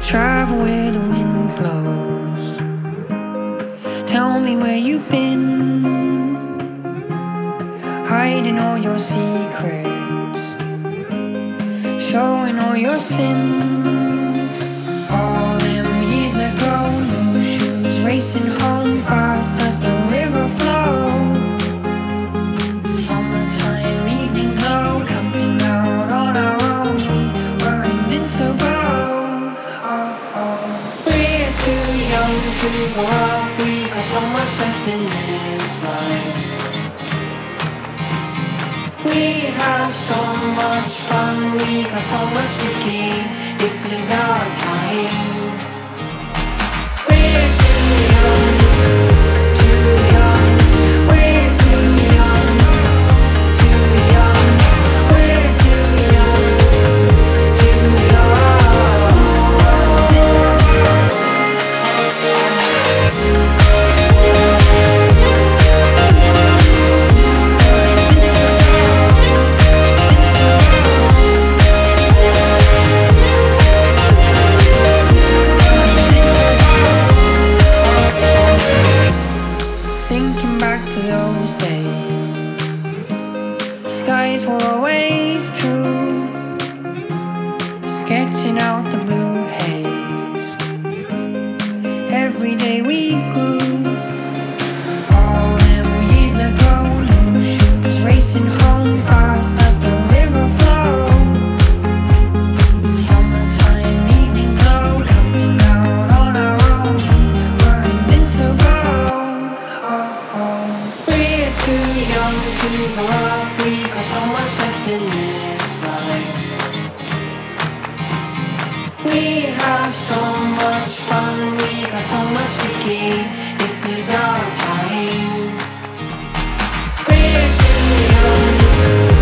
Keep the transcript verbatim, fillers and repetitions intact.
Travel where the wind blows. Tell me where you've been, hiding all your secrets, showing all your sins. All them years ago, new shoes, racing home fast as the river flows. Summertime evening glow, coming out on our own. We were invincible. Oh, oh. We're too young to grow up. We got so much left in this life. We have so much fun. We got so much to give. This is our time. We're too young, too young. We're too young, too young. We're too young, too young. Thinking back to those days, skies were always true, sketching out the blue haze. Every day we grew. All them years ago, new shoes, racing home fast as the river flows. Summertime evening glow, coming out on our own. We were invincible. Oh, oh. We're too young to grow up. We got so much left in this life. We have so much fun. We got so much to give. This is our time. We're too young.